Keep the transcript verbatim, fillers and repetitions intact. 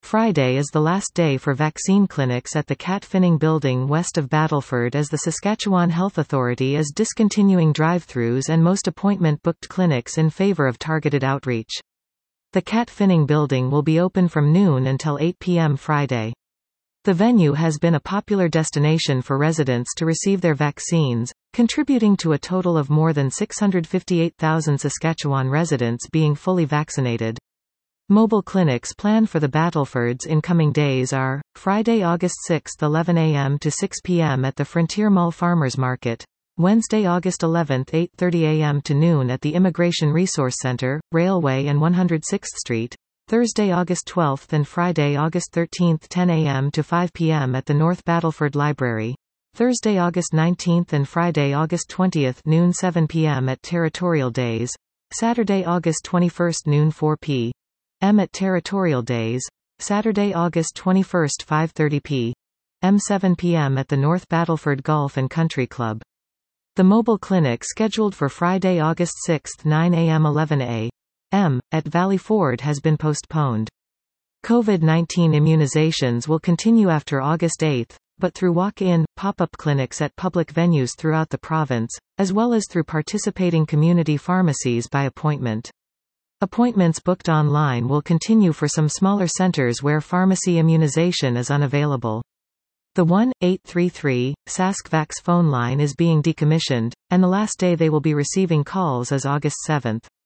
Friday is the last day for vaccine clinics at the Cat Finning building west of Battleford, as the Saskatchewan Health Authority is discontinuing drive-thrus and most appointment-booked clinics in favour of targeted outreach. The Cat Finning building will be open from noon until eight p m Friday. The venue has been a popular destination for residents to receive their vaccines, contributing to a total of more than six hundred fifty-eight thousand Saskatchewan residents being fully vaccinated. Mobile clinics planned for the Battlefords in coming days are, Friday, August sixth, eleven a m to six p m at the Frontier Mall Farmers Market, Wednesday, August eleventh, eight thirty a m to noon at the Immigration Resource Centre, Railway and one hundred sixth Street, Thursday, August twelfth and Friday, August thirteenth, ten a m to five p m at the North Battleford Library, Thursday, August nineteenth and Friday, August twentieth, noon seven p m at Territorial Days, Saturday, August twenty-first, noon four p m at Territorial Days, Saturday, August twenty-first, five thirty p m seven p m at the North Battleford Golf and Country Club. The mobile clinic scheduled for Friday, August sixth, nine a m eleven a m at Valley Ford has been postponed. COVID nineteen immunizations will continue after August eighth, but through walk-in, pop-up clinics at public venues throughout the province, as well as through participating community pharmacies by appointment. Appointments booked online will continue for some smaller centers where pharmacy immunization is unavailable. The one eight three three SaskVax phone line is being decommissioned, and the last day they will be receiving calls is August seventh.